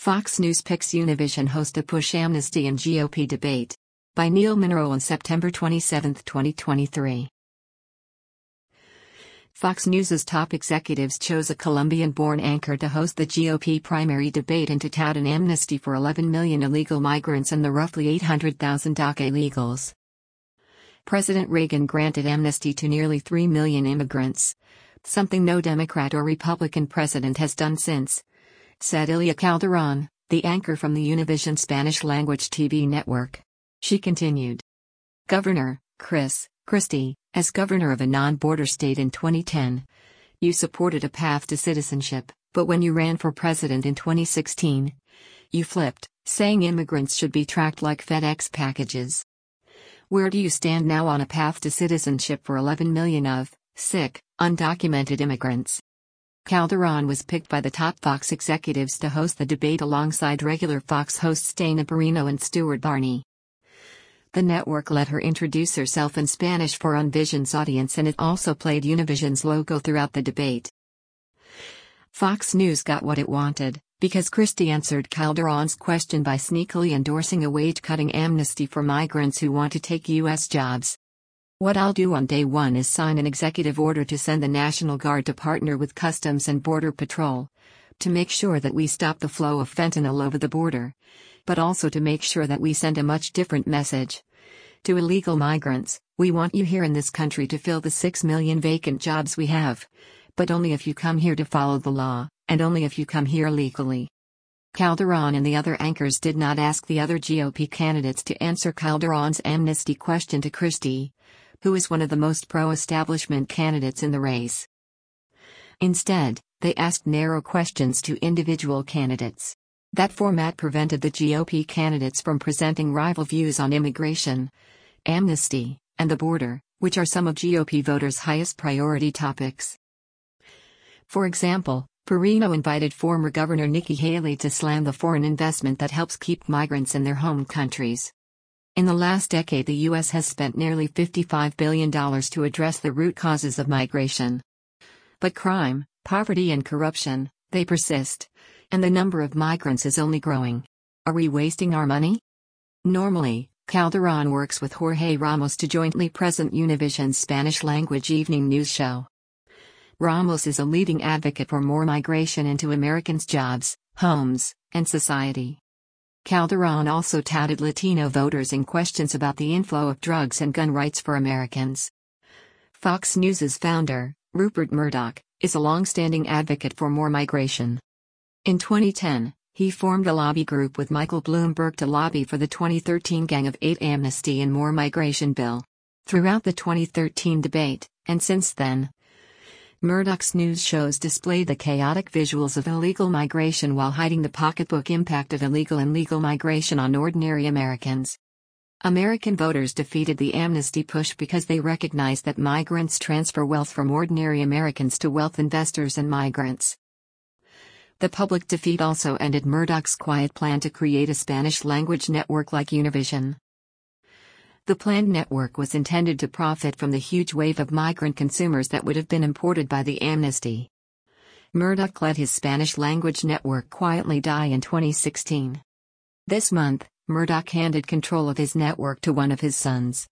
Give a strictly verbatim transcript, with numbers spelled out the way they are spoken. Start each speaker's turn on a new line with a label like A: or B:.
A: Fox News picks Univision host to push amnesty and G O P debate. By Neil Monroe on September twenty-seventh, twenty twenty-three. Fox News's top executives chose a Colombian-born anchor to host the G O P primary debate and to tout an amnesty for eleven million illegal migrants and the roughly eight hundred thousand DACA illegals. President Reagan granted amnesty to nearly three million immigrants, something no Democrat or Republican president has done since, said Ilia Calderon, the anchor from the Univision Spanish-language T V network. She continued. Governor, Chris, Christie, as governor of a non-border state in twenty ten, you supported a path to citizenship, but when you ran for president in twenty sixteen, you flipped, saying immigrants should be tracked like FedEx packages. Where do you stand now on a path to citizenship for eleven million of, sick, undocumented immigrants? Calderon was picked by the top Fox executives to host the debate alongside regular Fox hosts Dana Perino and Stuart Barney. The network let her introduce herself in Spanish for Univision's audience, and it also played Univision's logo throughout the debate. Fox News got what it wanted, because Christie answered Calderon's question by sneakily endorsing a wage-cutting amnesty for migrants who want to take U S jobs. What I'll do on day one is sign an executive order to send the National Guard to partner with Customs and Border Patrol to make sure that we stop the flow of fentanyl over the border, but also to make sure that we send a much different message. To illegal migrants, we want you here in this country to fill the six million vacant jobs we have, but only if you come here to follow the law, and only if you come here legally. Calderon and the other anchors did not ask the other G O P candidates to answer Calderon's amnesty question to Christie, who is one of the most pro-establishment candidates in the race. Instead, they asked narrow questions to individual candidates. That format prevented the G O P candidates from presenting rival views on immigration, amnesty, and the border, which are some of G O P voters' highest priority topics. For example, Perino invited former Governor Nikki Haley to slam the foreign investment that helps keep migrants in their home countries. In the last decade, the U S has spent nearly fifty-five billion dollars to address the root causes of migration. But crime, poverty, and corruption, they persist, and the number of migrants is only growing. Are we wasting our money? Normally, Calderon works with Jorge Ramos to jointly present Univision's Spanish-language evening news show. Ramos is a leading advocate for more migration into Americans' jobs, homes, and society. Calderon also touted Latino voters in questions about the inflow of drugs and gun rights for Americans. Fox News's founder, Rupert Murdoch, is a long-standing advocate for more migration. In twenty ten, he formed a lobby group with Michael Bloomberg to lobby for the twenty thirteen Gang of Eight amnesty and more migration bill. Throughout the twenty thirteen debate, and since then, Murdoch's news shows display the chaotic visuals of illegal migration while hiding the pocketbook impact of illegal and legal migration on ordinary Americans. American voters defeated the amnesty push because they recognized that migrants transfer wealth from ordinary Americans to wealth investors and migrants. The public defeat also ended Murdoch's quiet plan to create a Spanish-language network like Univision. The planned network was intended to profit from the huge wave of migrant consumers that would have been imported by the amnesty. Murdoch let his Spanish-language network quietly die in twenty sixteen. This month, Murdoch handed control of his network to one of his sons.